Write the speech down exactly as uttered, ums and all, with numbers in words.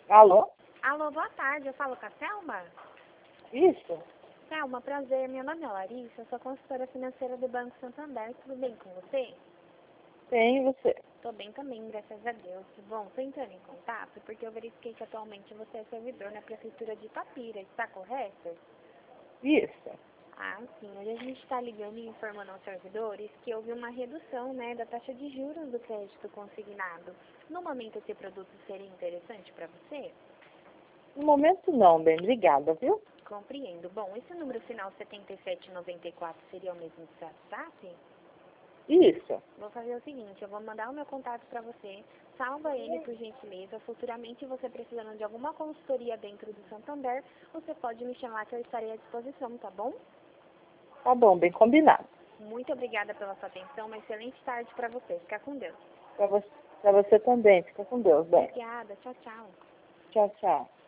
Alô? Alô, boa tarde. Eu falo com a Thelma? Isso? Thelma, prazer. Meu nome é Larissa. Eu sou consultora financeira do Banco Santander. Tudo bem com você? Tem você. Tô bem também, graças a Deus. Bom, tô entrando em contato porque eu verifiquei que atualmente você é servidor na Prefeitura de Itapira. Está correto? Isso. Ah, sim. Hoje a gente está ligando e informando aos servidores que houve uma redução, né, da taxa de juros do crédito consignado. No momento, esse produto seria interessante para você? No momento não, bem. Obrigada, viu? Compreendo. Bom, esse número final setenta e sete noventa e quatro seria o mesmo do seu WhatsApp? Isso. Vou fazer o seguinte, eu vou mandar o meu contato para você, salva ele por gentileza. Futuramente, você precisando de alguma consultoria dentro do Santander, você pode me chamar que eu estarei à disposição, tá bom? Tá bom, bem combinado. Muito obrigada pela sua atenção, uma excelente tarde para você. Fica com Deus. Pra você, pra você também. Fica com Deus, bem. Obrigada, tchau, tchau. Tchau, tchau.